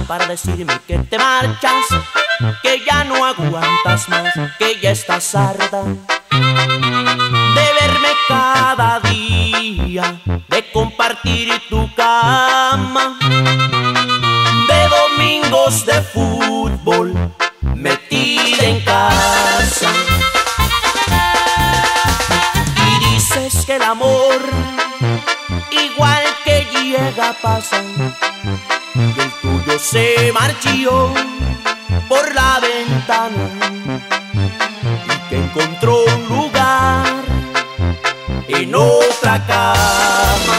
para decirme que te marchas, que ya no aguantas más, que ya estás harta de verme cada día, de compartir tu cama, de domingos de fútbol metida en casa. Y dices que el amor igual que llega pasa, y el tuyo se marchó por la ventana y que encontró un lugar en otra cama.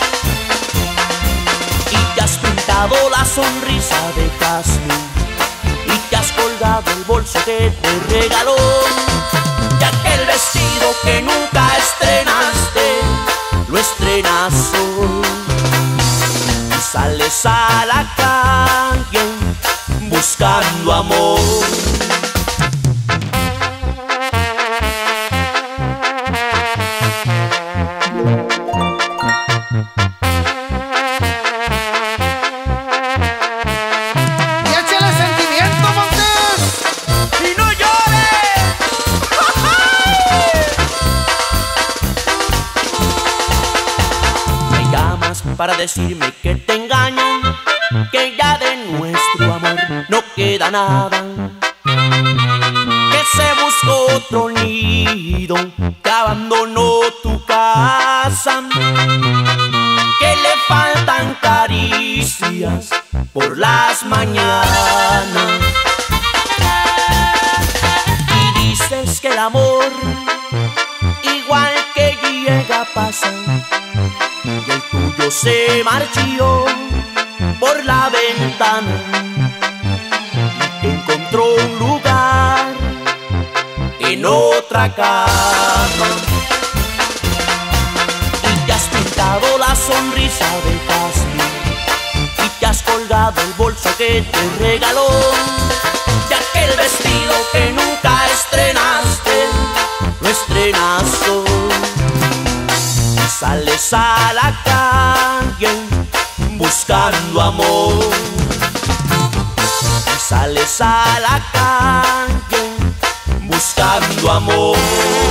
Y te has pintado la sonrisa de jazmín y te has colgado el bolso que te regaló, y aquel vestido que nunca estrenaste lo estrenas hoy. Y sales a la calle buscando amor. Y échale sentimiento, Montes, y no llores. Me llamas para decirme que te engañan, que ya de nuestro amor no queda nada, que se buscó otro nido, que abandonó tu casa, que le faltan caricias por las mañanas. Y dices que el amor igual que llega pasa, y el tuyo se marchó por la ventana y encontró un lugar en otra cama. Y te has pintado la sonrisa de jazmín y te has colgado el bolso que te regaló, y aquel vestido que nunca estrenaste lo estrenas hoy. Y sales a la calle buscando amor. Y sales a la calle buscando amor.